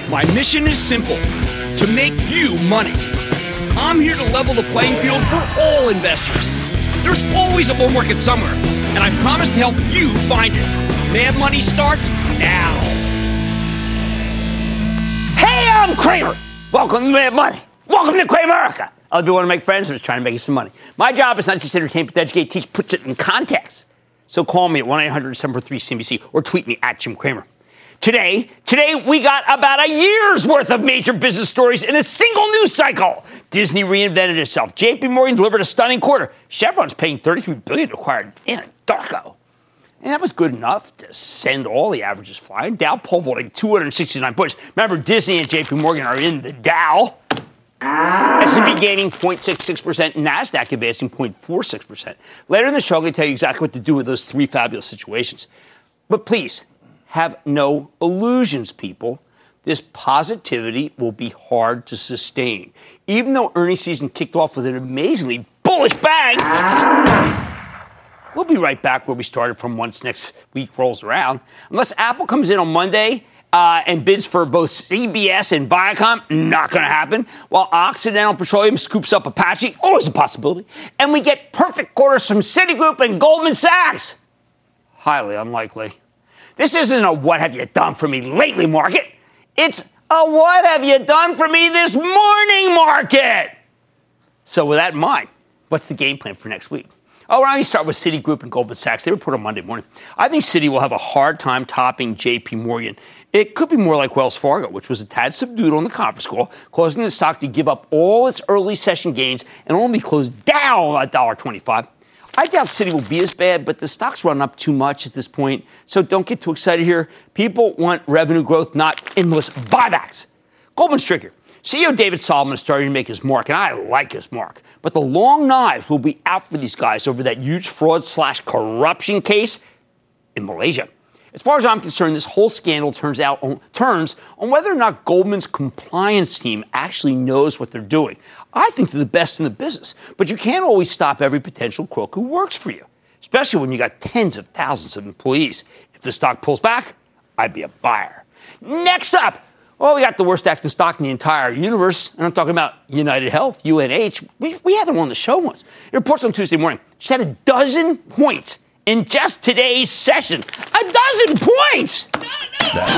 My mission is simple, to make you money. I'm here to level the playing field for all investors. There's always a bull market somewhere, and I promise to help you find it. Mad Money starts now. Hey, I'm Cramer. Welcome to Mad Money. Welcome to Cramerica. I'll be one to make friends. I'm just trying to make you some money. My job is not just to entertain, but to educate, teach, put it in context. So call me at 1-800-743-CNBC or tweet me at Jim Cramer. Today we got about a year's worth of major business stories in a single news cycle. Disney reinvented itself. JP Morgan delivered a stunning quarter. Chevron's paying $33 billion to acquire Anadarko. And that was good enough to send all the averages flying. Dow pole-vaulting 269 points. Remember, Disney and JP Morgan are in the Dow. S&P gaining 0.66%, NASDAQ advancing 0.46%. Later in the show, I'm going to tell you exactly what to do with those three fabulous situations. But please, have no illusions, people. This positivity will be hard to sustain. Even though earnings season kicked off with an amazingly bullish bang, we'll be right back where we started from once next week rolls around. Unless Apple comes in on Monday and bids for both CBS and Viacom, not going to happen. While Occidental Petroleum scoops up Apache, always a possibility. And we get perfect quarters from Citigroup and Goldman Sachs. Highly unlikely. This isn't a what have you done for me lately market. It's a what have you done for me this morning market. So with that in mind, what's the game plan for next week? Oh, why don't you start with Citigroup and Goldman Sachs? They report on Monday morning. I think Citi will have a hard time topping JP Morgan. It could be more like Wells Fargo, which was a tad subdued on the conference call, causing the stock to give up all its early session gains and only close down at $1.25. I doubt Citi will be as bad, but the stock's run up too much at this point, so don't get too excited here. People want revenue growth, not endless buybacks. Goldman's trickier. CEO David Solomon is starting to make his mark, and I like his mark. But the long knives will be out for these guys over that huge fraud/corruption case in Malaysia. As far as I'm concerned, this whole scandal turns on whether or not Goldman's compliance team actually knows what they're doing. I think they're the best in the business, but you can't always stop every potential crook who works for you, especially when you got tens of thousands of employees. If the stock pulls back, I'd be a buyer. Next up, well, we got the worst active stock in the entire universe, and I'm talking about United Health, UNH. We had them on the show once. It reports on Tuesday morning. She had 12 points in just today's session. 12 points! That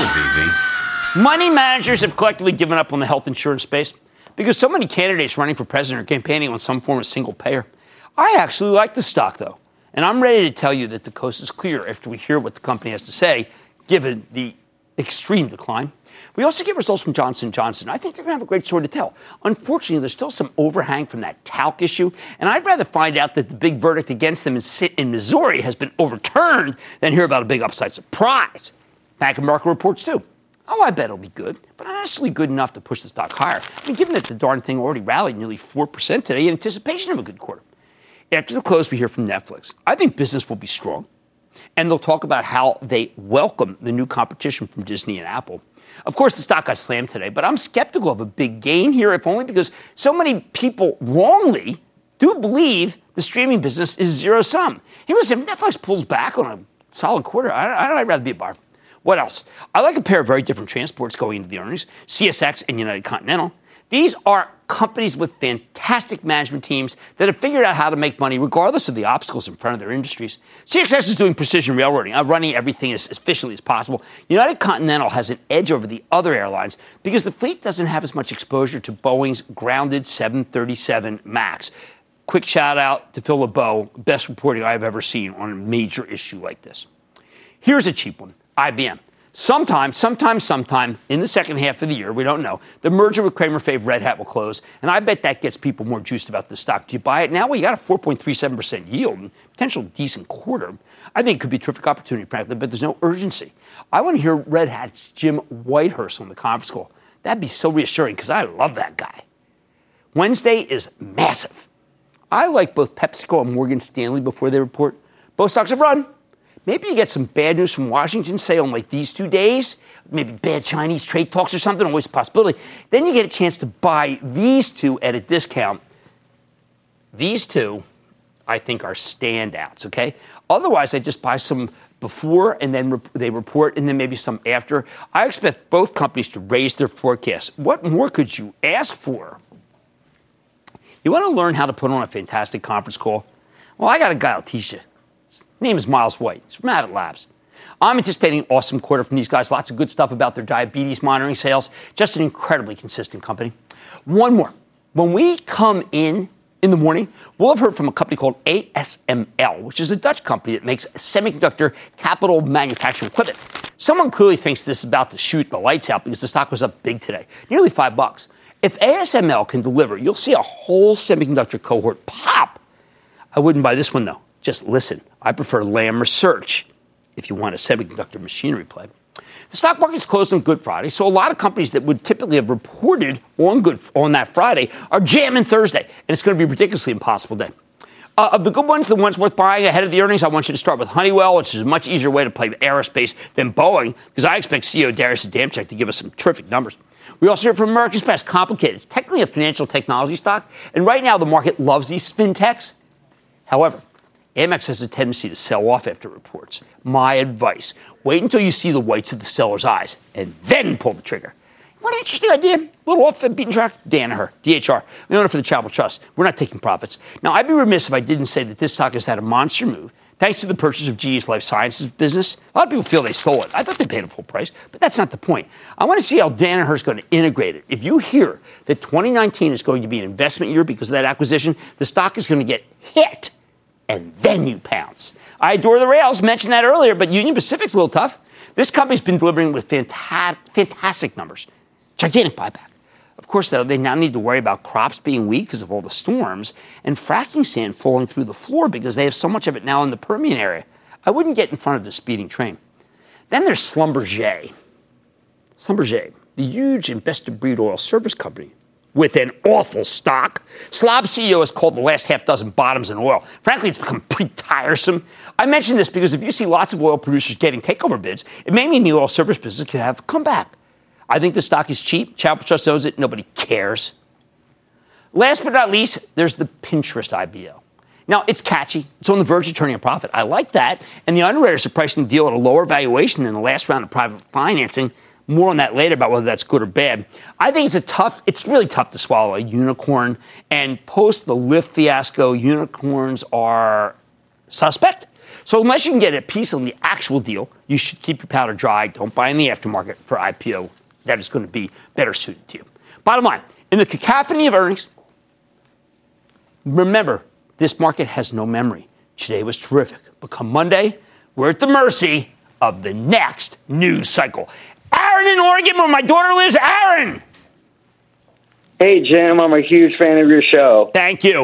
was easy. Money managers have collectively given up on the health insurance space because so many candidates running for president are campaigning on some form of single payer. I actually like the stock, though, and I'm ready to tell you that the coast is clear after we hear what the company has to say, given the extreme decline. We also get results from Johnson & Johnson. I think they're going to have a great story to tell. Unfortunately, there's still some overhang from that talc issue, and I'd rather find out that the big verdict against them in Missouri has been overturned than hear about a big upside surprise. Bank of America reports, too. Oh, I bet it'll be good, but not necessarily good enough to push the stock higher. I mean, given that the darn thing already rallied nearly 4% today in anticipation of a good quarter. After the close, we hear from Netflix. I think business will be strong, and they'll talk about how they welcome the new competition from Disney and Apple. Of course, the stock got slammed today, but I'm skeptical of a big gain here, if only because so many people wrongly do believe the streaming business is zero-sum. Hey, listen, if Netflix pulls back on a solid quarter, I'd rather be a buyer. What else? I like a pair of very different transports going into the earnings, CSX and United Continental. These are companies with fantastic management teams that have figured out how to make money regardless of the obstacles in front of their industries. CSX is doing precision railroading, running everything as efficiently as possible. United Continental has an edge over the other airlines because the fleet doesn't have as much exposure to Boeing's grounded 737 MAX. Quick shout out to Phil LeBeau, best reporting I've ever seen on a major issue like this. Here's a cheap one, IBM. Sometime in the second half of the year, we don't know, the merger with Kramer Fave Red Hat will close, and I bet that gets people more juiced about the stock. Do you buy it now? Well, you got a 4.37% yield and potential decent quarter. I think it could be a terrific opportunity, frankly, but there's no urgency. I want to hear Red Hat's Jim Whitehurst on the conference call. That'd be so reassuring because I love that guy. Wednesday is massive. I like both PepsiCo and Morgan Stanley before they report. Both stocks have run. Maybe you get some bad news from Washington, say, on like these 2 days. Maybe bad Chinese trade talks or something, always a possibility. Then you get a chance to buy these two at a discount. These two I think are standouts, okay? Otherwise, I just buy some before and then they report and then maybe some after. I expect both companies to raise their forecasts. What more could you ask for? You want to learn how to put on a fantastic conference call? Well, I got a guy, I'll teach you. His name is Miles White. He's from Abbott Labs. I'm anticipating an awesome quarter from these guys. Lots of good stuff about their diabetes monitoring sales. Just an incredibly consistent company. One more. When we come in the morning, we'll have heard from a company called ASML, which is a Dutch company that makes semiconductor capital manufacturing equipment. Someone clearly thinks this is about to shoot the lights out because the stock was up big today, nearly $5. If ASML can deliver, you'll see a whole semiconductor cohort pop. I wouldn't buy this one, though. Just listen. I prefer Lam Research if you want a semiconductor machinery play. The stock market's closed on Good Friday, so a lot of companies that would typically have reported on that Friday are jamming Thursday, and it's going to be a ridiculously impossible day. Of the good ones, the ones worth buying ahead of the earnings, I want you to start with Honeywell, which is a much easier way to play aerospace than Boeing, because I expect CEO Darius Adamczyk to give us some terrific numbers. We also hear from American Express, complicated. It's technically a financial technology stock, and right now the market loves these fintechs. However, Amex has a tendency to sell off after reports. My advice, wait until you see the whites of the seller's eyes and then pull the trigger. What an interesting idea. A little off the beaten track. Danaher, DHR. We own it for the Charitable Trust. We're not taking profits. Now, I'd be remiss if I didn't say that this stock has had a monster move thanks to the purchase of GE's life sciences business. A lot of people feel they stole it. I thought they paid a full price, but that's not the point. I want to see how Danaher is going to integrate it. If you hear that 2019 is going to be an investment year because of that acquisition, the stock is going to get hit. And then you pounce. I adore the rails, mentioned that earlier, but Union Pacific's a little tough. This company's been delivering with fantastic numbers. Gigantic buyback. Of course, though, they now need to worry about crops being weak because of all the storms and fracking sand falling through the floor because they have so much of it now in the Permian area. I wouldn't get in front of the speeding train. Then there's Schlumberger. Schlumberger, the huge and best-of-breed oil service company, with an awful stock. Slob CEO has called the last half dozen bottoms in oil. Frankly, it's become pretty tiresome. I mention this because if you see lots of oil producers getting takeover bids, it may mean the oil service business could have a comeback. I think the stock is cheap. Charitable Trust owns it. Nobody cares. Last but not least, there's the Pinterest IPO. Now, it's catchy. It's on the verge of turning a profit. I like that. And the underwriters are pricing the deal at a lower valuation than the last round of private financing. More on that later about whether that's good or bad. I think it's really tough to swallow a unicorn. And post the Lyft fiasco, unicorns are suspect. So unless you can get a piece on the actual deal, you should keep your powder dry. Don't buy in the aftermarket for IPO. That is going to be better suited to you. Bottom line, in the cacophony of earnings, remember, this market has no memory. Today was terrific. But come Monday, we're at the mercy of the next news cycle. Aaron in Oregon, where my daughter lives. Aaron! Hey, Jim. I'm a huge fan of your show. Thank you.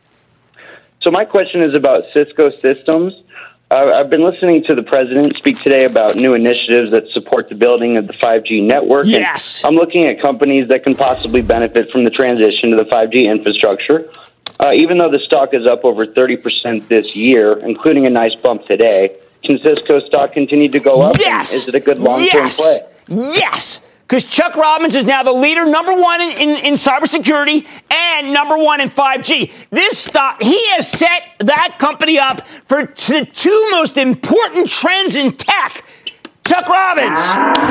So my question is about Cisco Systems. I've been listening to the president speak today about new initiatives that support the building of the 5G network. Yes. And I'm looking at companies that can possibly benefit from the transition to the 5G infrastructure. Even though the stock is up over 30% this year, including a nice bump today, can Cisco stock continue to go up? Yes. And is it a good long-term play? Yes. Because Chuck Robbins is now the leader, number one in cybersecurity and number one in 5G. This stock, he has set that company up for the two most important trends in tech. Chuck Robbins.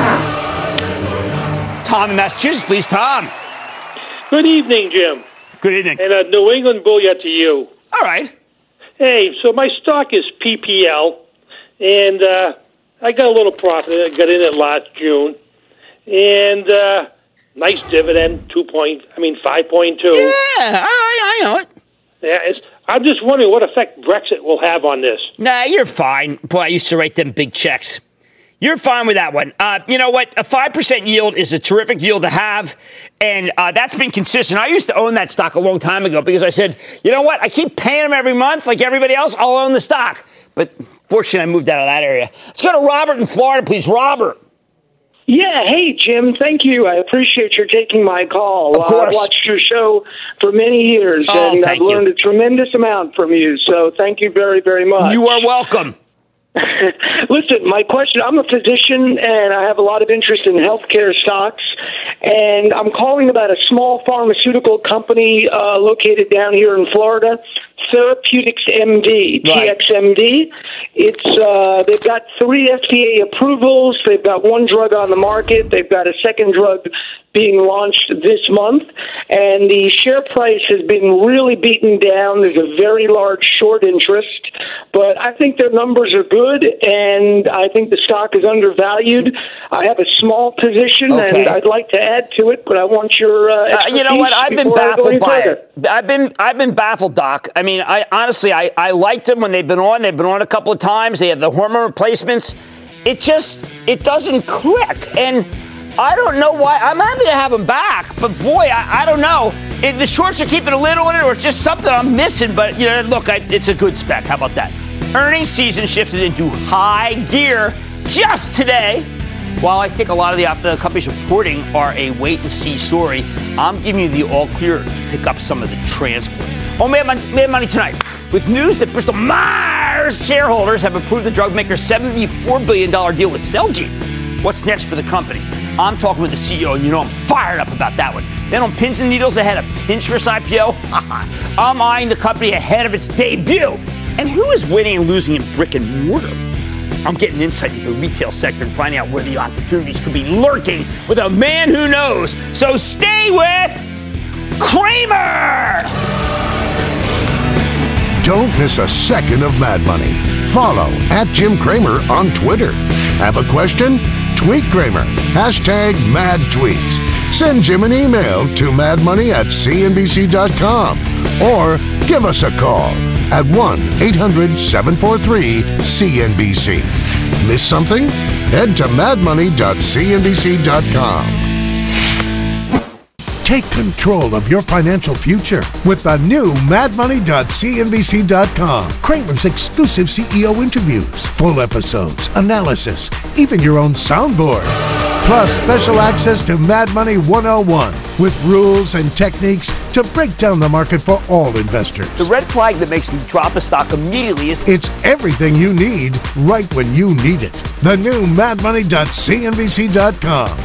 Tom in Massachusetts, please, Tom. Good evening, Jim. Good evening. And a New England Booyah to you. All right. Hey, so my stock is PPL, and I got a little profit. I got in it last June. And nice dividend, 5.2. Yeah, I know it. Yeah, I'm just wondering what effect Brexit will have on this. Nah, you're fine. Boy, I used to write them big checks. You're fine with that one. You know what? A 5% yield is a terrific yield to have, and that's been consistent. I used to own that stock a long time ago because I said, you know what? I keep paying them every month like everybody else. I'll own the stock. But fortunately, I moved out of that area. Let's go to Robert in Florida, please. Robert. Yeah, hey, Jim, thank you. I appreciate your taking my call. Of course. I've watched your show for many years, and I've learned a tremendous amount from you, so thank you very, very much. You are welcome. Listen, my question, I'm a physician, and I have a lot of interest in healthcare stocks, and I'm calling about a small pharmaceutical company located down here in Florida Therapeutics MD, TXMD. It's they've got 3 FDA approvals. They've got 1 drug on the market. They've got a second drug being launched this month, and the share price has been really beaten down. There's a very large short interest, but I think their numbers are good, and I think the stock is undervalued. I have a small position, and I'd like to add to it, but I want your expertise. You know what? I've been baffled by it. I've been baffled, Doc. I mean, I honestly liked them when they've been on. They've been on a couple of times. They have the hormone replacements. It doesn't click, and I don't know why. I'm happy to have them back, but boy, I don't know. The shorts are keeping a lid on it, or it's just something I'm missing. But look, it's a good spec. How about that? Earnings season shifted into high gear just today. While I think a lot of the companies reporting are a wait-and-see story, I'm giving you the all-clear to pick up some of the transport. Oh, Mad Money tonight with news that Bristol Myers shareholders have approved the drug maker's $74 billion deal with Celgene. What's next for the company? I'm talking with the CEO, and I'm fired up about that one. Then on pins and needles ahead of Pinterest IPO, I'm eyeing the company ahead of its debut. And who is winning and losing in brick and mortar? I'm getting insight into the retail sector and finding out where the opportunities could be lurking with a man who knows. So stay with Cramer! Don't miss a second of Mad Money. Follow @Jim Cramer on Twitter. Have a question? Tweet Cramer. #MadTweets. Send Jim an email to madmoney@cnbc.com or give us a call at 1-800-743-CNBC. Miss something? Head to madmoney.cnbc.com. Take control of your financial future with the new madmoney.cnbc.com. Cramer's exclusive CEO interviews, full episodes, analysis, even your own soundboard. Plus special access to Mad Money 101 with rules and techniques to break down the market for all investors. The red flag that makes me drop a stock immediately is it's everything you need right when you need it. The new madmoney.cnbc.com.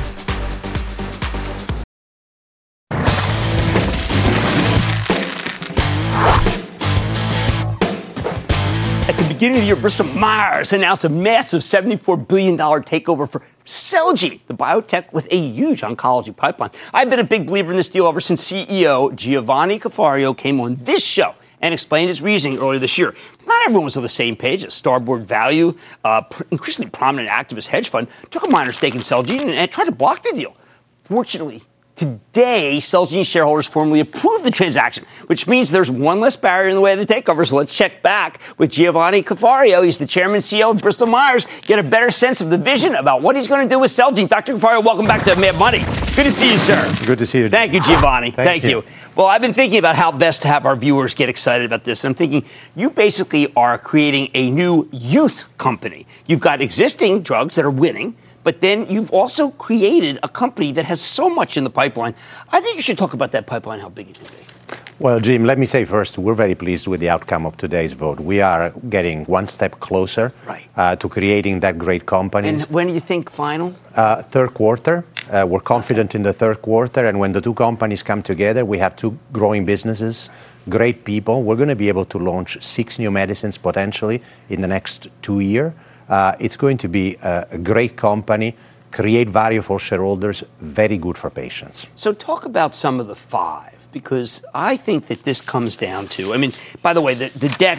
Beginning of the year, Bristol Myers announced a massive $74 billion takeover for Celgene, the biotech with a huge oncology pipeline. I've been a big believer in this deal ever since CEO Giovanni Caforio came on this show and explained his reasoning earlier this year. Not everyone was on the same page. Starboard Value, increasingly prominent activist hedge fund, took a minor stake in Celgene and tried to block the deal. Fortunately, today, Celgene shareholders formally approved the transaction, which means there's one less barrier in the way of the takeover. So let's check back with Giovanni Caforio. He's the chairman and CEO of Bristol Myers. Get a better sense of the vision about what he's going to do with Celgene. Dr. Caforio, welcome back to Mad Money. Good to see you, sir. Good to see you. Thank you, Giovanni. Thank you. Well, I've been thinking about how best to have our viewers get excited about this. And I'm thinking you basically are creating a new youth company. You've got existing drugs that are winning, but then you've also created a company that has so much in the pipeline. I think you should talk about that pipeline, how big it can be. Well, Jim, let me say first, we're very pleased with the outcome of today's vote. We are getting one step closer to creating that great company. And when do you think final? Third quarter. We're confident in the third quarter. And when the two companies come together, we have two growing businesses, great people. We're going to be able to launch 6 new medicines potentially in the next 2 years. It's going to be a great company, create value for shareholders, very good for patients. So talk about some of the 5, because I think that this comes down to, I mean, by the way, the deck,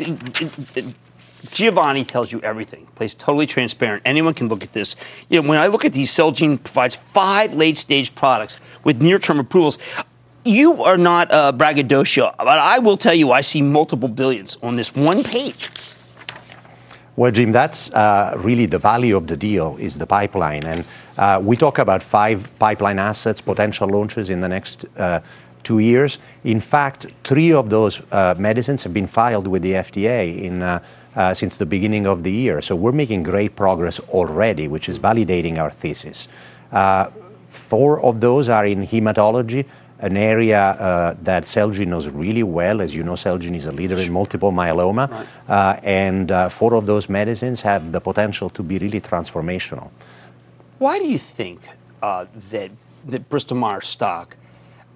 Giovanni tells you everything, plays totally transparent. Anyone can look at this. You know, when I look at these, Celgene provides 5 late-stage products with near-term approvals. You are not braggadocio, but I will tell you I see multiple billions on this one page. Well, Jim, that's really the value of the deal is the pipeline. And we talk about 5 pipeline assets, potential launches in the next 2 years. In fact, 3 of those medicines have been filed with the FDA since the beginning of the year. So we're making great progress already, which is validating our thesis. 4 of those are in hematology, an area that Celgene knows really well. As you know, Celgene is a leader in multiple myeloma. Right. And 4 of those medicines have the potential to be really transformational. Why do you think that Bristol Myers stock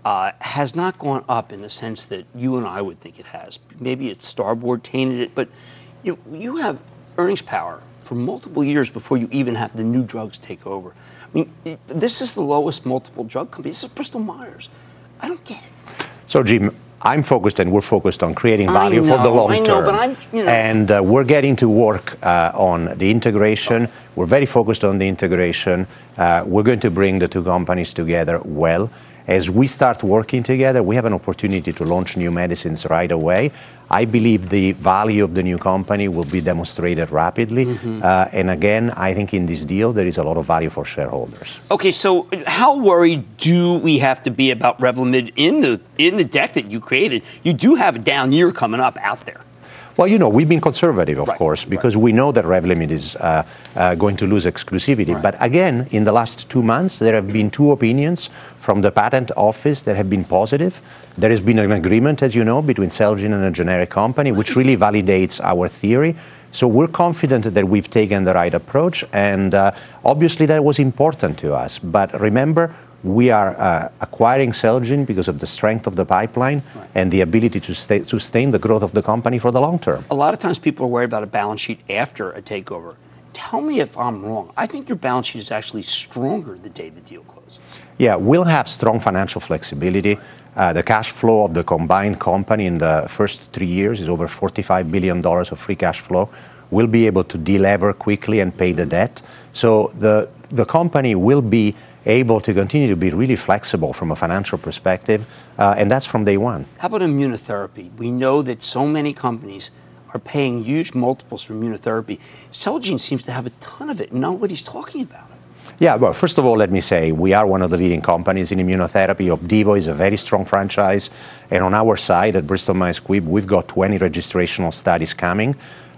has not gone up in the sense that you and I would think it has. Maybe it's Starboard tainted it, but you have earnings power for multiple years before you even have the new drugs take over. I mean, this is the lowest multiple drug company. This is Bristol Myers. I don't get it. So, Jim, I'm focused and we're focused on creating value for the long term. I know, but And we're getting to work on the integration. Okay. We're very focused on the integration. We're going to bring the two companies together well. As we start working together, we have an opportunity to launch new medicines right away. I believe the value of the new company will be demonstrated rapidly. Mm-hmm. And again, I think in this deal, there is a lot of value for shareholders. Okay, so how worried do we have to be about Revlimid in the deck that you created? You do have a down year coming up out there. Well, we've been conservative, of course, because we know that Revlimid is going to lose exclusivity. Right. But again, in the last 2 months, there have been two opinions from the patent office that have been positive. There has been an agreement, as you know, between Celgene and a generic company, which really validates our theory. So we're confident that we've taken the right approach, and obviously that was important to us. But remember, we are acquiring Celgene because of the strength of the pipeline and the ability to sustain the growth of the company for the long term. A lot of times people are worried about a balance sheet after a takeover. Tell me if I'm wrong. I think your balance sheet is actually stronger the day the deal closes. Yeah, we'll have strong financial flexibility. The cash flow of the combined company in the first 3 years is over $45 billion of free cash flow. We'll be able to delever quickly and pay the debt. So the company will be able to continue to be really flexible from a financial perspective, and that's from day one. How about immunotherapy? We know that so many companies are paying huge multiples for immunotherapy. Celgene seems to have a ton of it, and nobody's talking about it. Yeah, well, first of all, let me say, we are one of the leading companies in immunotherapy. Opdivo is a very strong franchise, and on our side at Bristol Myers Squibb, we've got 20 registrational studies coming.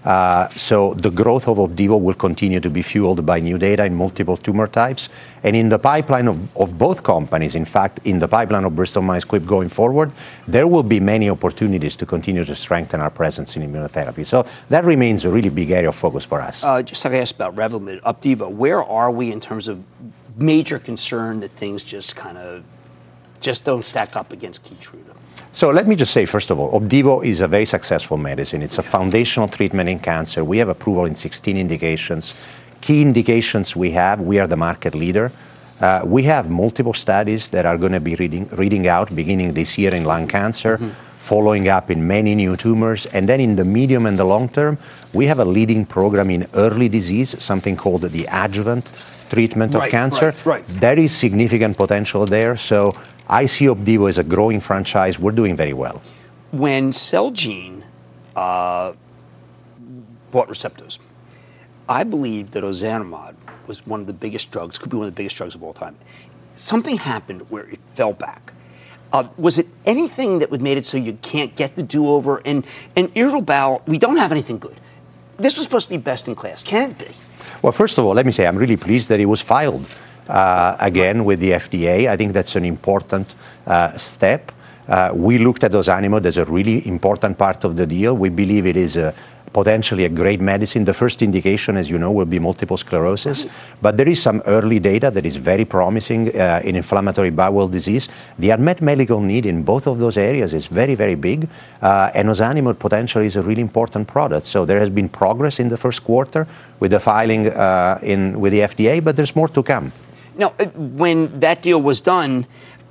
So the growth of Opdivo will continue to be fueled by new data in multiple tumor types. And in the pipeline of both companies, in fact, in the pipeline of Bristol Myers Squibb going forward, there will be many opportunities to continue to strengthen our presence in immunotherapy. So that remains a really big area of focus for us. Just like I asked about Revlimid, Opdivo, where are we in terms of major concern that things just don't stack up against Keytruda? So let me just say, first of all, Opdivo is a very successful medicine. It's a foundational treatment in cancer. We have approval in 16 indications. Key indications we are the market leader. We have multiple studies that are going to be reading out beginning this year in lung cancer, following up in many new tumors. And then in the medium and the long term, we have a leading program in early disease, something called the adjuvant treatment of cancer. Right. There is significant potential there. So I see Opdivo as a growing franchise. We're doing very well. When Celgene bought Receptos, I believe that ozanimod was one of the biggest drugs, could be one of the biggest drugs of all time. Something happened where it fell back. Was it anything that would made it so you can't get the do-over? And irritable bowel, we don't have anything good. This was supposed to be best in class. Can it be? Well, first of all, let me say I'm really pleased that it was filed again with the FDA. I think that's an important step. We looked at ozanimod as a really important part of the deal. We believe it is potentially a great medicine. The first indication, as you know, will be multiple sclerosis. But there is some early data that is very promising in inflammatory bowel disease. The unmet medical need in both of those areas is very, very big. And ozanimod potentially is a really important product. So there has been progress in the first quarter with the filing with the FDA, but there's more to come. Now, when that deal was done,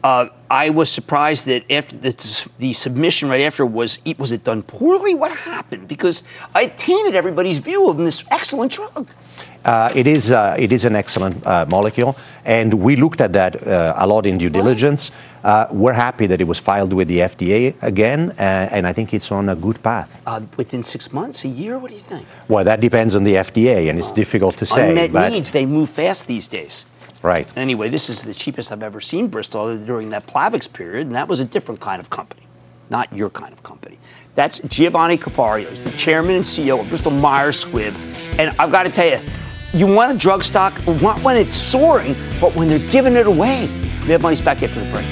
I was surprised that after the submission right after was it done poorly? What happened? Because I tainted everybody's view of this excellent drug. It is an excellent molecule, and we looked at that a lot in due diligence. We're happy that it was filed with the FDA again, and I think it's on a good path. Within 6 months, a year, what do you think? Well, that depends on the FDA, and it's difficult to say. Unmet needs, they move fast these days. Right. Anyway, this is the cheapest I've ever seen Bristol during that Plavix period, and that was a different kind of company, not your kind of company. That's Giovanni Caforio, he's the chairman and CEO of Bristol Myers Squibb. And I've got to tell you, you want a drug stock, not when it's soaring, but when they're giving it away. We have Money's back after the break.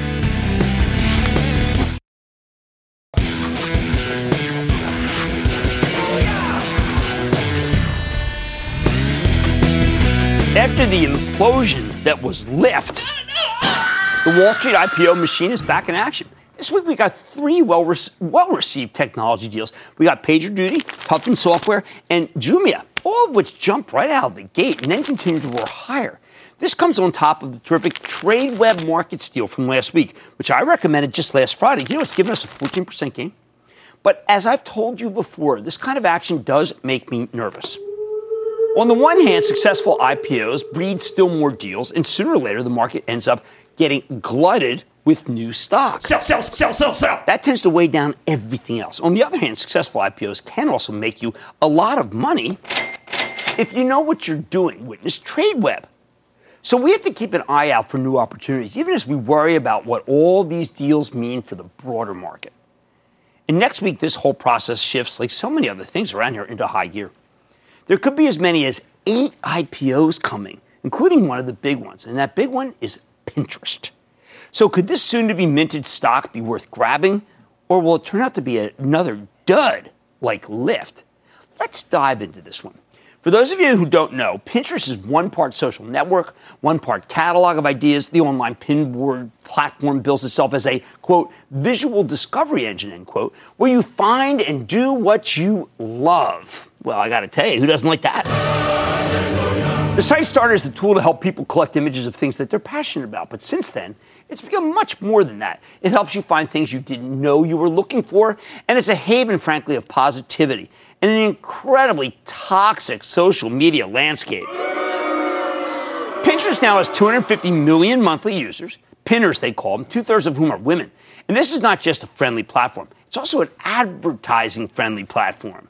After the implosion that was Lyft, The Wall Street IPO machine is back in action. This week, we got 3 well-received technology deals. We got PagerDuty, Puffin Software, and Jumia, all of which jumped right out of the gate and then continued to roar higher. This comes on top of the terrific Tradeweb Markets deal from last week, which I recommended just last Friday. You know, it's given us a 14% gain. But as I've told you before, this kind of action does make me nervous. On the one hand, successful IPOs breed still more deals, and sooner or later, the market ends up getting glutted with new stocks. Sell, sell, sell, sell, sell. That tends to weigh down everything else. On the other hand, successful IPOs can also make you a lot of money if you know what you're doing. Witness Tradeweb. So we have to keep an eye out for new opportunities, even as we worry about what all these deals mean for the broader market. And next week, this whole process shifts, like so many other things around here, into high gear. There could be as many as 8 IPOs coming, including one of the big ones, and that big one is Pinterest. So could this soon-to-be minted stock be worth grabbing, or will it turn out to be another dud like Lyft? Let's dive into this one. For those of you who don't know, Pinterest is one part social network, one part catalog of ideas. The online pinboard platform bills itself as a, quote, visual discovery engine, end quote, where you find and do what you love. Well, I got to tell you, who doesn't like that? The site started as a tool to help people collect images of things that they're passionate about. But since then, it's become much more than that. It helps you find things you didn't know you were looking for. And it's a haven, frankly, of positivity in an incredibly toxic social media landscape. Pinterest now has 250 million monthly users, pinners they call them, 2/3 of whom are women. And this is not just a friendly platform. It's also an advertising-friendly platform.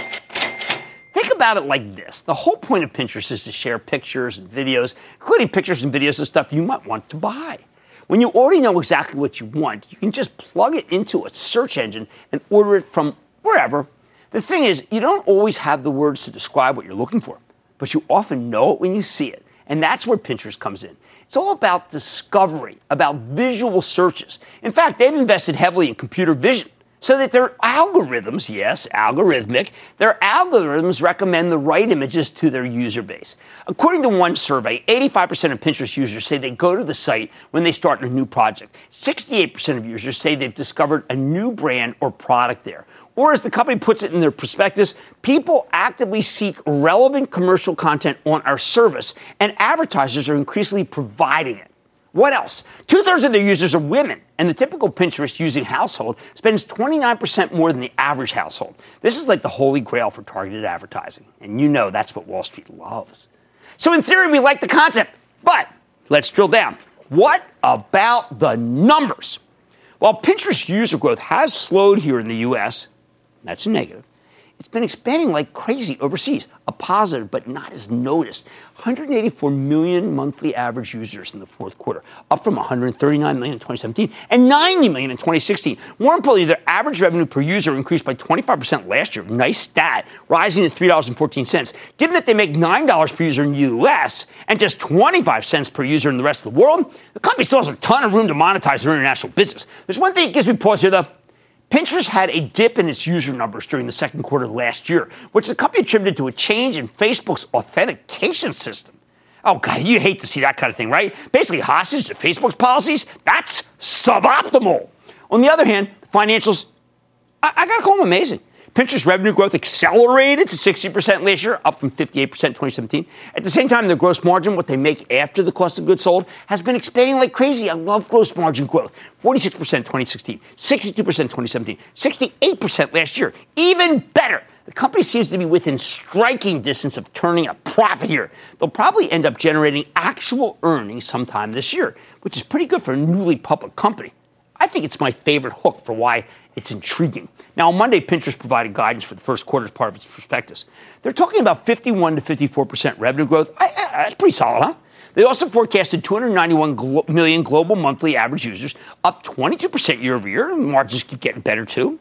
Think about it like this. The whole point of Pinterest is to share pictures and videos, including pictures and videos of stuff you might want to buy. When you already know exactly what you want, you can just plug it into a search engine and order it from wherever. The thing is, you don't always have the words to describe what you're looking for, but you often know it when you see it. And that's where Pinterest comes in. It's all about discovery, about visual searches. In fact, they've invested heavily in computer vision so that their algorithms, yes, algorithmic, their algorithms recommend the right images to their user base. According to one survey, 85% of Pinterest users say they go to the site when they start a new project. 68% of users say they've discovered a new brand or product there. Or as the company puts it in their prospectus, people actively seek relevant commercial content on our service, and advertisers are increasingly providing it. What else? 2/3 of their users are women, and the typical Pinterest-using household spends 29% more than the average household. This is like the holy grail for targeted advertising, and you know that's what Wall Street loves. So in theory, we like the concept, but let's drill down. What about the numbers? While Pinterest user growth has slowed here in the U.S., that's a negative. It's been expanding like crazy overseas, a positive but not as noticed. 184 million monthly average users in the fourth quarter, up from 139 million in 2017 and 90 million in 2016. More importantly, their average revenue per user increased by 25% last year. Nice stat, rising to $3.14. Given that they make $9 per user in the U.S. and just 25 cents per user in the rest of the world, the company still has a ton of room to monetize their international business. There's one thing that gives me pause here, though. Pinterest had a dip in its user numbers during the second quarter of last year, which the company attributed to a change in Facebook's authentication system. Oh, God, you hate to see that kind of thing, right? Basically hostage to Facebook's policies. That's suboptimal. On the other hand, the financials, I got to call them amazing. Pinterest revenue growth accelerated to 60% last year, up from 58% in 2017. At the same time, their gross margin, what they make after the cost of goods sold, has been expanding like crazy. I love gross margin growth. 46% in 2016, 62% in 2017, 68% last year. Even better, the company seems to be within striking distance of turning a profit here. They'll probably end up generating actual earnings sometime this year, which is pretty good for a newly public company. I think it's my favorite hook for why it's intriguing. Now, on Monday, Pinterest provided guidance for the first quarter as part of its prospectus. They're talking about 51 to 54% revenue growth. That's pretty solid, huh? They also forecasted 291 million global monthly average users, up 22% year over year. Margins keep getting better, too.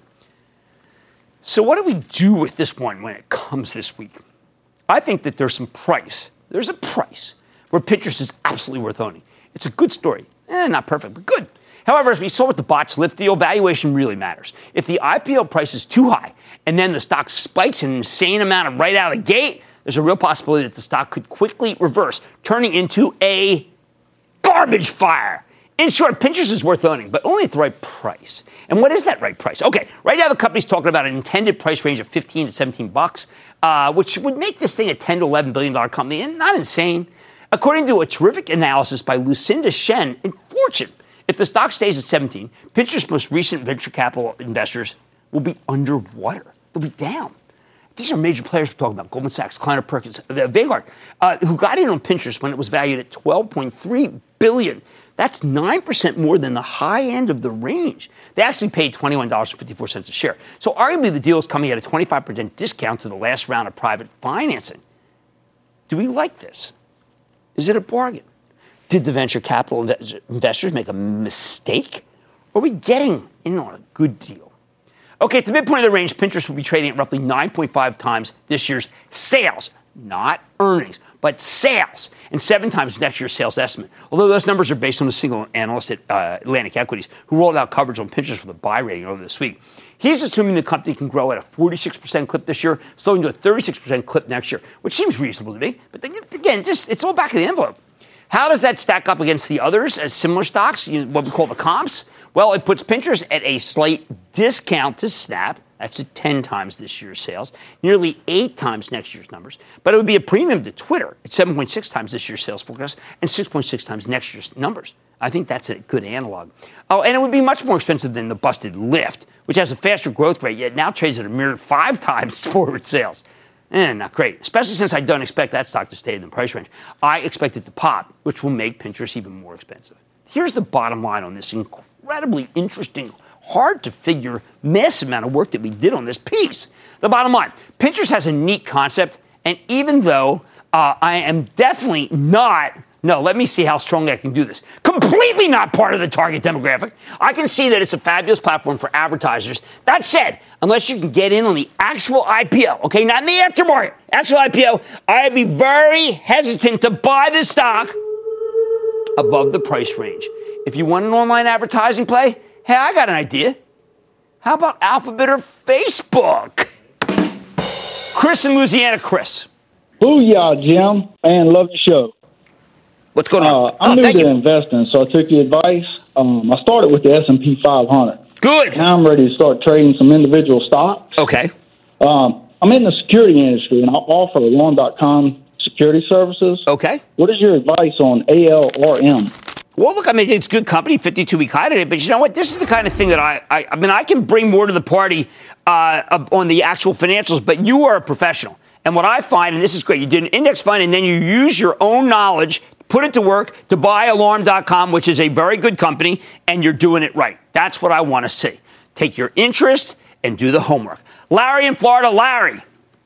So what do we do with this one when it comes this week? I think that there's a price where Pinterest is absolutely worth owning. It's a good story. Not perfect, but good. However, as we saw with the botched Lyft deal, valuation really matters. If the IPO price is too high and then the stock spikes an insane amount right out of the gate, there's a real possibility that the stock could quickly reverse, turning into a garbage fire. In short, Pinterest is worth owning, but only at the right price. And what is that right price? Okay, right now the company's talking about an intended price range of $15 to $17, which would make this thing a $10 to $11 billion company, and not insane. According to a terrific analysis by Lucinda Shen in Fortune, if the stock stays at 17, Pinterest's most recent venture capital investors will be underwater. They'll be down. These are major players we're talking about: Goldman Sachs, Kleiner Perkins, Vanguard, who got in on Pinterest when it was valued at $12.3 billion. That's 9% more than the high end of the range. They actually paid $21.54 a share. So arguably the deal is coming at a 25% discount to the last round of private financing. Do we like this? Is it a bargain? Did the venture capital investors make a mistake? Or are we getting in on a good deal? Okay, at the midpoint of the range, Pinterest will be trading at roughly 9.5 times this year's sales, not earnings, but sales, and 7 times next year's sales estimate. Although those numbers are based on a single analyst at Atlantic Equities, who rolled out coverage on Pinterest with a buy rating earlier this week. He's assuming the company can grow at a 46% clip this year, slowing to a 36% clip next year, which seems reasonable to me. But again, it's all back of the envelope. How does that stack up against the others as similar stocks, what we call the comps? Well, it puts Pinterest at a slight discount to Snap. That's at 10 times this year's sales, nearly 8 times next year's numbers. But it would be a premium to Twitter at 7.6 times this year's sales forecast and 6.6 times next year's numbers. I think that's a good analog. Oh, and it would be much more expensive than the busted Lyft, which has a faster growth rate, yet now trades at a mere 5 times forward sales. Not great, especially since I don't expect that stock to stay in the price range. I expect it to pop, which will make Pinterest even more expensive. Here's the bottom line on this incredibly interesting, hard-to-figure, massive amount of work that we did on this piece. The bottom line, Pinterest has a neat concept, and even though I am definitely not, let me see how strongly I can do this, completely not part of the target demographic, I can see that it's a fabulous platform for advertisers. That said, unless you can get in on the actual IPO, okay, not in the aftermarket, actual IPO, I'd be very hesitant to buy this stock above the price range. If you want an online advertising play, hey, I got an idea. How about Alphabet or Facebook? Chris in Louisiana. Chris. Booyah, Jim, and love the show. What's going on? I'm new to investing, so I took your advice. I started with the S&P 500. Good. Now I'm ready to start trading some individual stocks. Okay. I'm in the security industry, and I offer Alarm.com security services. Okay. What is your advice on ALRM? Well, look, I mean, it's good company, 52-week high today, but you know what? This is the kind of thing that I can bring more to the party on the actual financials, but you are a professional. And what I find, and this is great, you did an index fund, and then you use your own knowledge, put it to work to buy Alarm.com, which is a very good company, and you're doing it right. That's what I want to see. Take your interest and do the homework. Larry in Florida. Larry.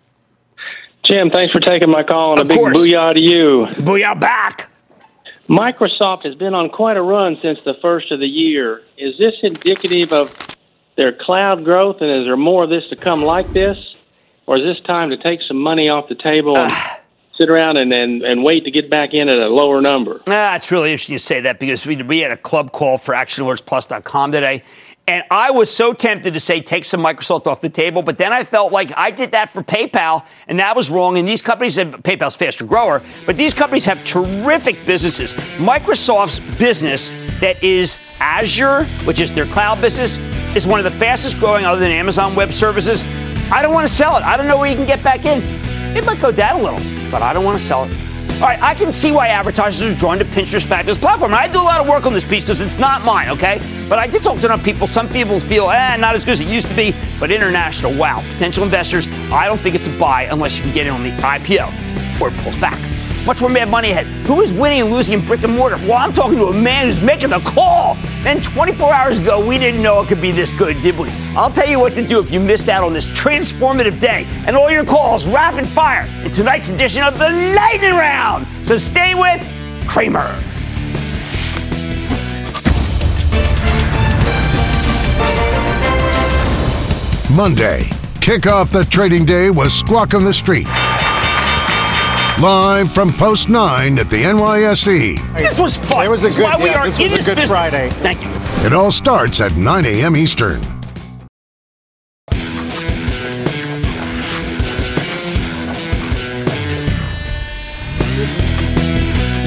Jim, thanks for taking my call, and of a big course. Booyah to you. Booyah back. Microsoft has been on quite a run since the first of the year. Is this indicative of their cloud growth, and is there more of this to come like this? Or is this time to take some money off the table and sit around and wait to get back in at a lower number? It's really interesting you say that because we had a club call for ActionAlertsPlus.com today, and I was so tempted to say take some Microsoft off the table, but then I felt like I did that for PayPal, and that was wrong. And these companies, PayPal's faster grower, but these companies have terrific businesses. Microsoft's business that is Azure, which is their cloud business, is one of the fastest growing other than Amazon Web Services. I don't want to sell it. I don't know where you can get back in. It might go down a little, but I don't want to sell it. All right, I can see why advertisers are drawn to Pinterest's fabulous platform. I do a lot of work on this piece because it's not mine, okay? But I did talk to enough people. Some people feel, not as good as it used to be. But international, wow. Potential investors, I don't think it's a buy unless you can get in on the IPO or it pulls back. Much more Mad Money ahead. Who is winning and losing in brick and mortar? Well, I'm talking to a man who's making the call. Then 24 hours ago, we didn't know it could be this good, did we? I'll tell you what to do if you missed out on this transformative day. And all your calls rapid fire in tonight's edition of the Lightning Round. So stay with Cramer. Monday, kick off the trading day with Squawk on the Street. Live from Post 9 at the NYSE. This was fun. It was a good, this was a good Friday. Thank you. It all starts at 9 a.m. Eastern.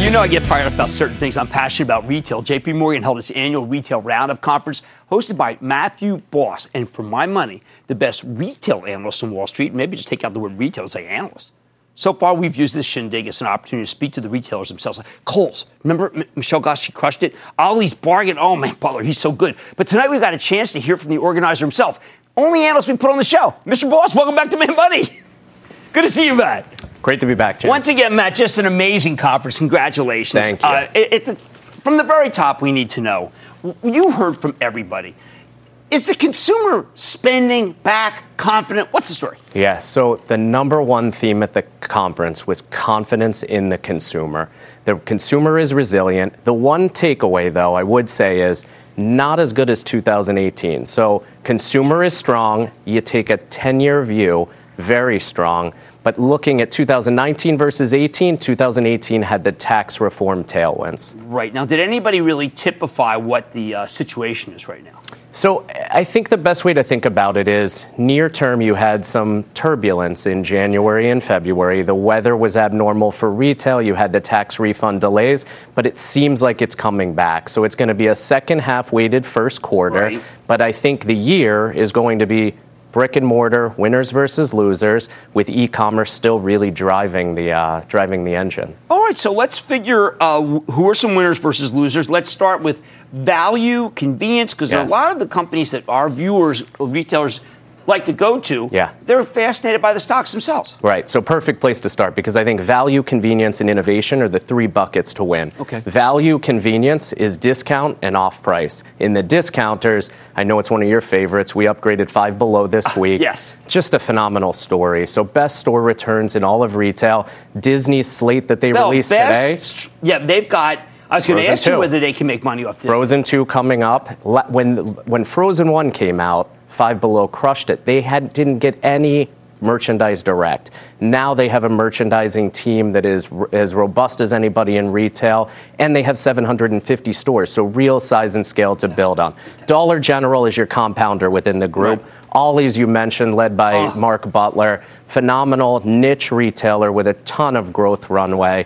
You know I get fired up about certain things. I'm passionate about retail. JP Morgan held its annual retail roundup conference hosted by Matthew Boss. And for my money, the best retail analyst on Wall Street, maybe just take out the word retail and say analyst. So far, we've used this shindig as an opportunity to speak to the retailers themselves. Like Kohl's, remember Michelle Goss, she crushed it. Ollie's Bargain, oh man, Butler, he's so good. But tonight we've got a chance to hear from the organizer himself. Only analyst we put on the show. Mr. Boss, welcome back to Mad Money. Good to see you, Matt. Great to be back, Jim. Once again, Matt, just an amazing conference. Congratulations. Thank you. From the very top, we need to know, you heard from everybody. Is the consumer spending back, confident? What's the story? Yeah, so the number one theme at the conference was confidence in the consumer. The consumer is resilient. The one takeaway, though, I would say is not as good as 2018. So consumer is strong. You take a 10-year view, very strong. But looking at 2019 versus 18, 2018 had the tax reform tailwinds. Right. Now, did anybody really typify what the situation is right now? So I think the best way to think about it is near term, you had some turbulence in January and February. The weather was abnormal for retail. You had the tax refund delays, but it seems like it's coming back. So it's going to be a second half weighted first quarter. Right. But I think the year is going to be brick and mortar, winners versus losers, with e-commerce still really driving the engine. All right, so let's figure who are some winners versus losers. Let's start with value, convenience, because a lot of the companies that our viewers, retailers, like to go to, they're fascinated by the stocks themselves. Right. So perfect place to start because I think value, convenience, and innovation are the three buckets to win. Okay. Value, convenience is discount and off price. In the discounters, I know it's one of your favorites. We upgraded Five Below this week. Yes. Just a phenomenal story. So best store returns in all of retail. Disney's slate that they released today. Yeah, they've got. I was going to ask you whether they can make money off this. Frozen 2 coming up. When Frozen 1 came out, Five Below crushed it. They didn't get any merchandise direct. Now they have a merchandising team that is as robust as anybody in retail, and they have 750 stores, so real size and scale to build on. Dollar General is your compounder within the group. Right. Ollie's, you mentioned, led by Mark Butler, phenomenal niche retailer with a ton of growth runway.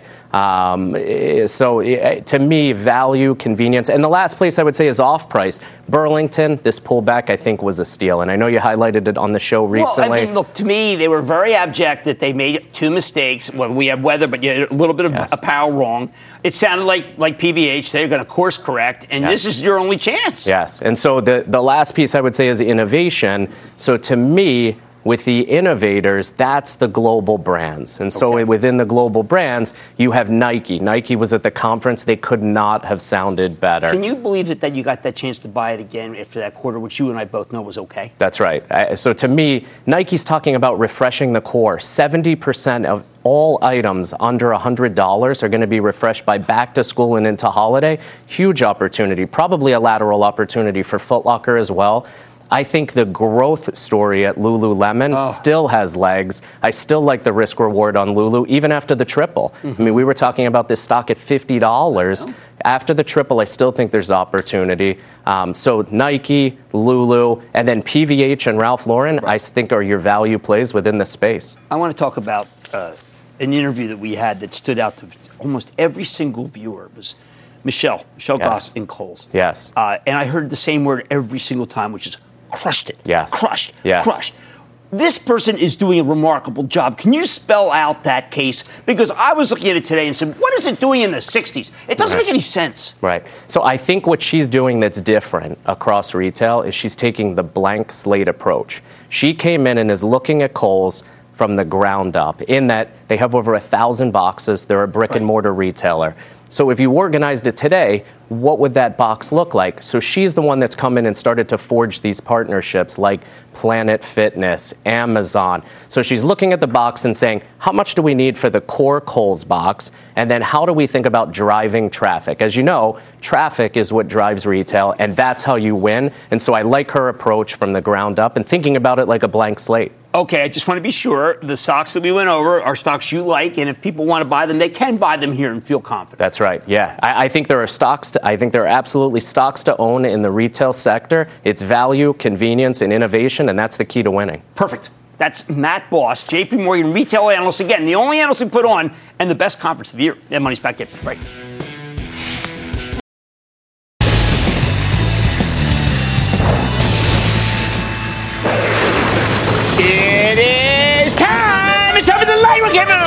So to me, value, convenience. And the last place I would say is off-price. Burlington, this pullback, I think, was a steal. And I know you highlighted it on the show recently. Well, I mean, look, to me, they were very abject that they made two mistakes. Well, we had weather, but you had a little bit of apparel wrong. It sounded like PVH. They're going to course correct, and this is your only chance. Yes. And so the last piece I would say is innovation. So to me, with the innovators, that's the global brands. And so within the global brands, you have Nike. Nike was at the conference. They could not have sounded better. Can you believe that you got that chance to buy it again after that quarter, which you and I both know was okay? That's right. So to me, Nike's talking about refreshing the core. 70% of all items under $100 are going to be refreshed by back to school and into holiday. Huge opportunity, probably a lateral opportunity for Foot Locker as well. I think the growth story at Lululemon still has legs. I still like the risk reward on Lulu, even after the triple. Mm-hmm. I mean, we were talking about this stock at $50. After the triple, I still think there's opportunity. So Nike, Lulu, and then PVH and Ralph Lauren, I think are your value plays within the space. I want to talk about an interview that we had that stood out to almost every single viewer. It was Michelle Goss in Kohl's. Yes. And I heard the same word every single time, which is crushed it. Yes. Crushed. Yes. Crushed. This person is doing a remarkable job. Can you spell out that case? Because I was looking at it today and said, what is it doing in the 60s? It doesn't make any sense. Right. So I think what she's doing that's different across retail is she's taking the blank slate approach. She came in and is looking at Kohl's from the ground up, in that they have over 1,000 boxes. They're a brick and mortar retailer. So if you organized it today, what would that box look like? So she's the one that's come in and started to forge these partnerships like Planet Fitness, Amazon. So she's looking at the box and saying, how much do we need for the core Kohl's box? And then how do we think about driving traffic? As you know, traffic is what drives retail, and that's how you win. And so I like her approach from the ground up and thinking about it like a blank slate. Okay, I just want to be sure the stocks that we went over are stocks you like, and if people want to buy them, they can buy them here and feel confident. That's right. Yeah, I think there are stocks. I think there are absolutely stocks to own in the retail sector. It's value, convenience, and innovation, and that's the key to winning. Perfect. That's Matt Boss, JP Morgan retail analyst. Again, the only analyst we put on and the best conference of the year. That Money's back. Get right. It is time. It's over the light.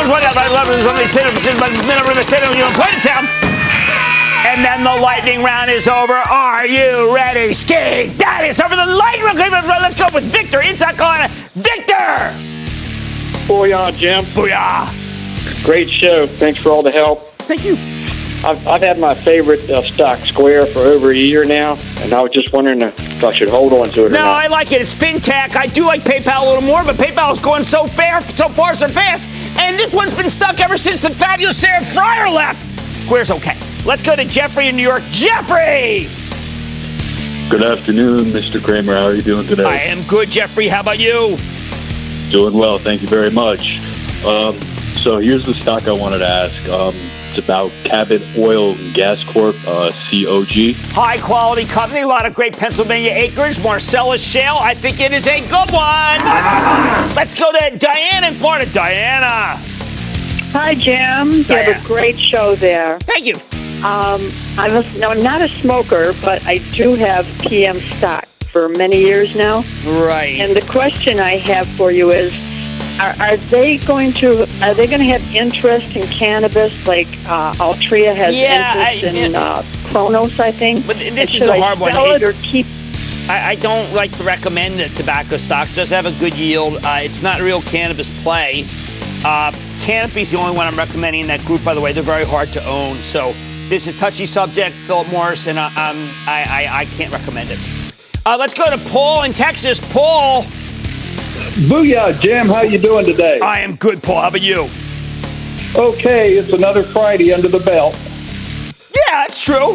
And then the lightning round is over. Are you ready? Ski Daddy. It's over the lightning round. Let's go with Victor in South Carolina. Victor! Booyah, Jim. Booyah. Great show. Thanks for all the help. Thank you. I've had my favorite stock, Square, for over a year now, and I was just wondering if I should hold on to it or not. No, I like it. It's fintech. I do like PayPal a little more, but PayPal is going so far, so fast. And this one's been stuck ever since the fabulous Sarah Fryer left. Square's okay. Let's go to Jeffrey in New York. Jeffrey! Good afternoon, Mr. Cramer. How are you doing today? I am good, Jeffrey. How about you? Doing well. Thank you very much. So here's the stock I wanted to ask. It's about Cabot Oil and Gas Corp, COG. High quality company, a lot of great Pennsylvania acreage, Marcellus Shale. I think it is a good one. Let's go to Diana in Florida. Diana. Hi, Jim. You have a great show there. Thank you. I'm not a smoker, but I do have PM stock for many years now. Right. And the question I have for you is, are they going to have interest in cannabis like Altria has interest in Kronos, I think? But this is a hard one. Or keep? I don't like to recommend the tobacco stocks. It does have a good yield. It's not a real cannabis play. Canopy's the only one I'm recommending in that group, by the way. They're very hard to own. So this is a touchy subject, Philip Morris, and I can't recommend it. Let's go to Paul in Texas. Paul. Booyah, Jim. How you doing today? I am good, Paul. How about you? Okay, it's another Friday under the belt. Yeah, that's true.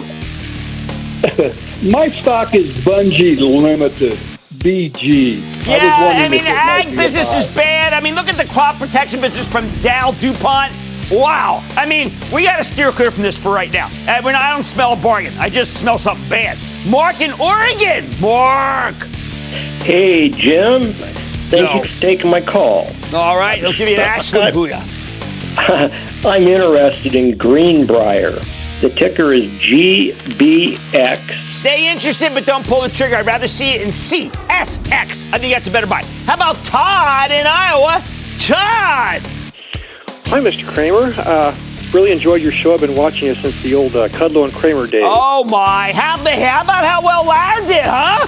My stock is Bunge Limited, BG. Yeah, I mean, ag business is bad. I mean, look at the crop protection business from Dow, DuPont. Wow. I mean, we got to steer clear from this for right now. I don't smell a bargain. I just smell something bad. Mark in Oregon. Mark. Hey, Jim. Thank you for taking my call. All right, I'll give you an Ashland booyah. I'm interested in Greenbrier. The ticker is GBX. Stay interested, but don't pull the trigger. I'd rather see it in CSX. I think that's a better buy. How about Todd in Iowa? Todd! Hi, Mr. Cramer. Really enjoyed your show. I've been watching it since the old Kudlow and Kramer days. Oh, my. How about how well Larry did, huh?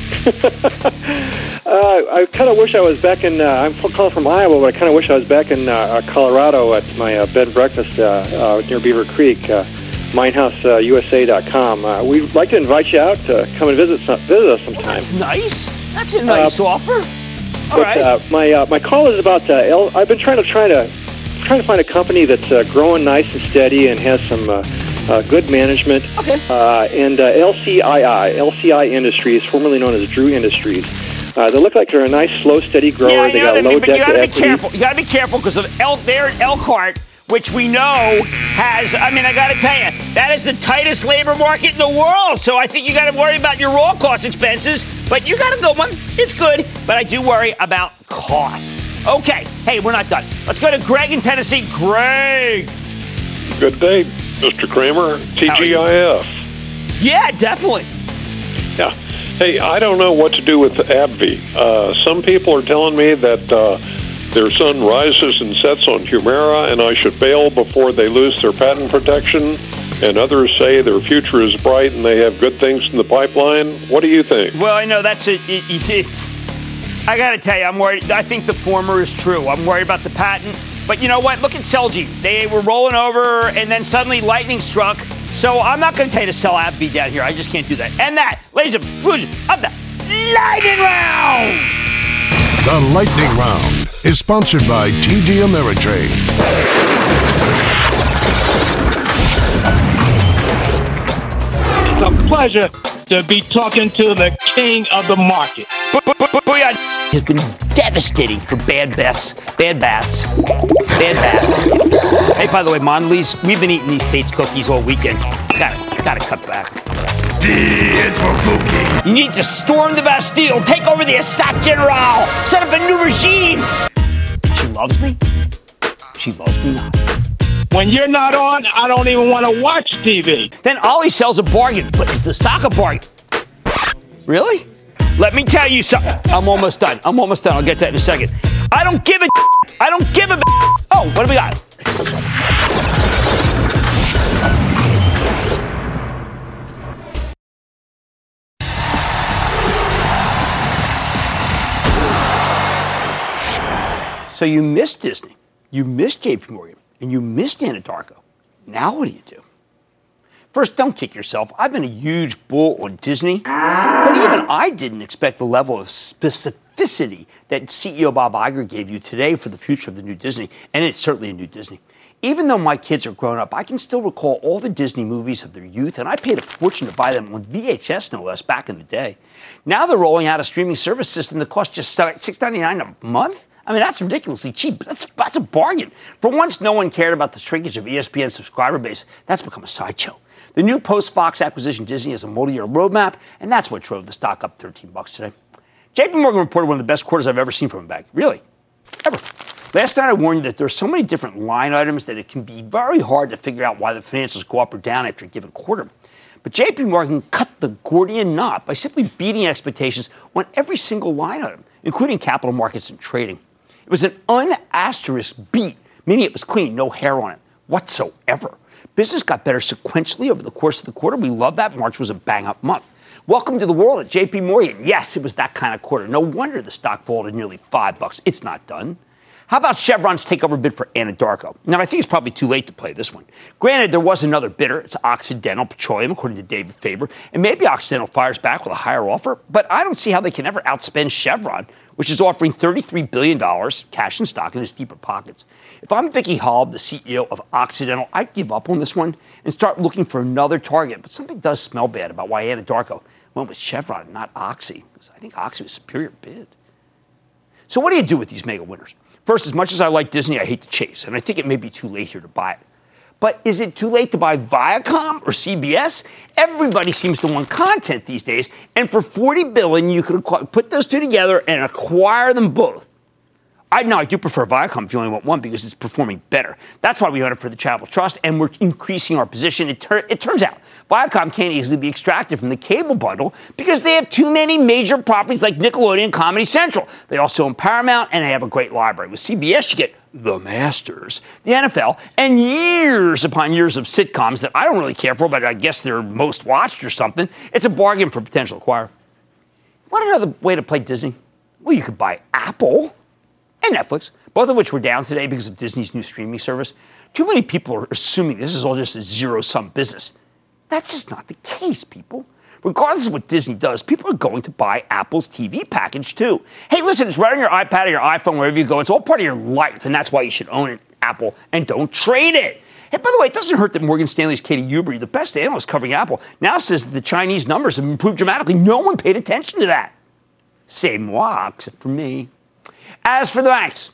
I kind of wish I was back in, I'm calling from Iowa, but I kind of wish I was back in Colorado at my bed and breakfast near Beaver Creek, MineHouseUSA.com. We'd like to invite you out to come and visit us sometime. That's nice. That's a nice offer. All right. My call is about, I've been trying to find a company that's growing nice and steady and has some good management. Okay. And LCI Industries, formerly known as Drew Industries. They look like they're a nice, slow, steady grower. Yeah, they got low debt to equity. You got to be careful because of they're at Elkhart, which we know has. I mean, I got to tell you, that is the tightest labor market in the world. So I think you got to worry about your raw cost expenses. But you got a good one. It's good. But I do worry about costs. Okay. Hey, we're not done. Let's go to Greg in Tennessee. Greg. Good day, Mr. Cramer. TGIF. Yeah, definitely. Yeah. Hey, I don't know what to do with AbbVie. Some people are telling me that their sun rises and sets on Humira, and I should bail before they lose their patent protection. And others say their future is bright and they have good things in the pipeline. What do you think? Well, I know that's it. I got to tell you, I'm worried. I think the former is true. I'm worried about the patent. But you know what? Look at Celgene. They were rolling over, and then suddenly lightning struck. So I'm not going to tell you to sell AbbVie down here. I just can't do that. And that, ladies and gentlemen, of the Lightning Round! The Lightning Round is sponsored by TD Ameritrade. It's a pleasure to be talking to the king of the market. Booyah has been devastating for bad baths. Hey, by the way, Mondelez, we've been eating these Tate's cookies all weekend. Gotta cut back. D is for cookie. You need to storm the Bastille, take over the Estat General, set up a new regime. She loves me. She loves me not. When you're not on, I don't even want to watch TV. Then Ollie sells a bargain, but is the stock a bargain? Really? Let me tell you something. I'm almost done. I'll get to that in a second. I don't give a. Oh, what do we got? So you missed Disney, you missed JP Morgan, and you missed Anadarko. Now what do? First, don't kick yourself. I've been a huge bull on Disney, but even I didn't expect the level of specificity that CEO Bob Iger gave you today for the future of the new Disney, and it's certainly a new Disney. Even though my kids are grown up, I can still recall all the Disney movies of their youth, and I paid a fortune to buy them on VHS, no less, back in the day. Now they're rolling out a streaming service system that costs just $6.99 a month. I mean, that's ridiculously cheap. That's a bargain. For once, no one cared about the shrinkage of ESPN's subscriber base. That's become a sideshow. The new post-Fox acquisition Disney has a multi-year roadmap, and that's what drove the stock up $13 today. JP Morgan reported one of the best quarters I've ever seen from a bank. Really. Ever. Last night I warned you that there are so many different line items that it can be very hard to figure out why the financials go up or down after a given quarter. But JP Morgan cut the Gordian knot by simply beating expectations on every single line item, including capital markets and trading. It was an un-asterisk beat, meaning it was clean, no hair on it whatsoever. Business got better sequentially over the course of the quarter. We love that. March was a bang-up month. Welcome to the world at JP Morgan. Yes, it was that kind of quarter. No wonder the stock folded nearly $5. It's not done. How about Chevron's takeover bid for Anadarko? Now, I think it's probably too late to play this one. Granted, there was another bidder. It's Occidental Petroleum, according to David Faber. And maybe Occidental fires back with a higher offer. But I don't see how they can ever outspend Chevron, which is offering $33 billion cash and stock in its deeper pockets. If I'm Vicky Halb, the CEO of Occidental, I'd give up on this one and start looking for another target. But something does smell bad about why Anadarko went with Chevron, not Oxy. Because I think Oxy was a superior bid. So what do you do with these mega winners? First, as much as I like Disney, I hate to chase, and I think it may be too late here to buy it. But is it too late to buy Viacom or CBS? Everybody seems to want content these days, and for $40 billion, you could put those two together and acquire them both. I do prefer Viacom if you only want one because it's performing better. That's why we own it for the Charitable Trust, and we're increasing our position. It turns out Viacom can't easily be extracted from the cable bundle because they have too many major properties like Nickelodeon and Comedy Central. They also own Paramount, and they have a great library. With CBS, you get The Masters, the NFL, and years upon years of sitcoms that I don't really care for, but I guess they're most watched or something. It's a bargain for potential acquirer. Want another way to play Disney? Well, you could buy Apple and Netflix, both of which were down today because of Disney's new streaming service. Too many people are assuming this is all just a zero-sum business. That's just not the case, people. Regardless of what Disney does, people are going to buy Apple's TV package, too. Hey, listen, it's right on your iPad or your iPhone, wherever you go. It's all part of your life, and that's why you should own it, Apple, and don't trade it. Hey, by the way, it doesn't hurt that Morgan Stanley's Katie Huberty, the best analyst covering Apple, now says that the Chinese numbers have improved dramatically. No one paid attention to that. C'est moi, except for me. As for the banks,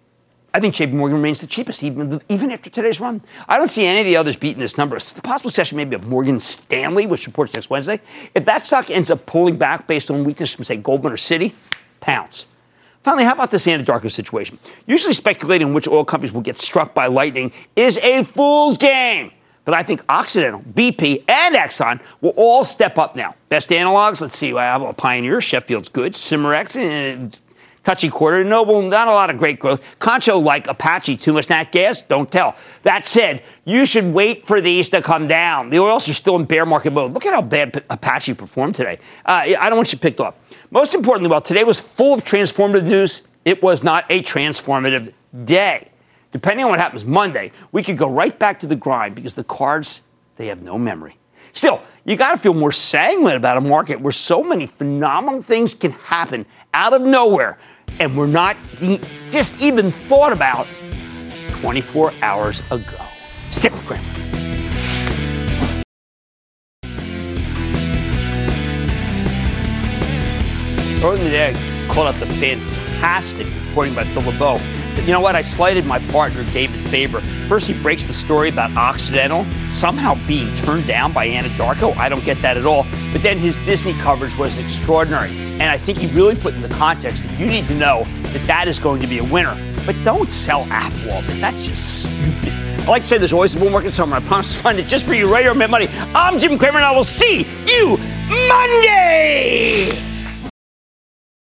I think JP Morgan remains the cheapest, even after today's run. I don't see any of the others beating this number. So the possible session maybe of Morgan Stanley, which reports next Wednesday. If that stock ends up pulling back based on weakness from, say, Goldman or Citi, pounce. Finally, how about this Anadarko situation? Usually speculating which oil companies will get struck by lightning is a fool's game. But I think Occidental, BP, and Exxon will all step up now. Best analogs, let's see, I have a Pioneer, Sheffield's good, Cimarex, and touchy quarter. Noble, not a lot of great growth. Concho like Apache, too much nat gas? Don't tell. That said, you should wait for these to come down. The oils are still in bear market mode. Look at how bad Apache performed today. I don't want you picked up. Most importantly, while today was full of transformative news, it was not a transformative day. Depending on what happens Monday, we could go right back to the grind because the cards, they have no memory. Still, you got to feel more sanguine about a market where so many phenomenal things can happen out of nowhere, and we're not just even thought about 24 hours ago. Stick with Cramer. Earlier in the day, I called out the fantastic reporting by Phil LeBeau But you know what? I slighted my partner, David Faber. First, he breaks the story about Occidental somehow being turned down by Anadarko. I don't get that at all. But then his Disney coverage was extraordinary. And I think he really put in the context that you need to know that that is going to be a winner. But don't sell Apple, Walter. That's just stupid. I like to say there's always a bull market somewhere. I promise to find it just for you right here on Mad Money. I'm Jim Cramer, and I will see you Monday!